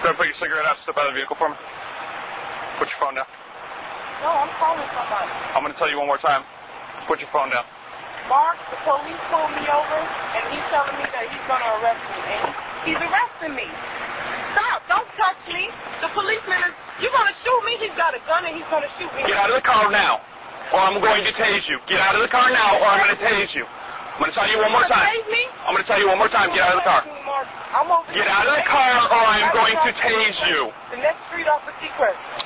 Go put your cigarette out, step out of the vehicle for me. Put your phone down. No, I'm calling somebody. I'm going to tell you one more time. Put your phone down. Mark, the police pulled me over, and he's telling me that he's going to arrest me. And he's arresting me. Stop. Don't touch me. The policeman is... You're going to shoot me? He's got a gun, and he's going to shoot me. Get out of the car now, or I'm going to tase you. Get out of the car now, or I'm going to tase you. I'm going to tell you one more time. I'm going to tell you one more time. Get out of the car. Get out of the car, or I'm going to tase you. The next street off of Secret.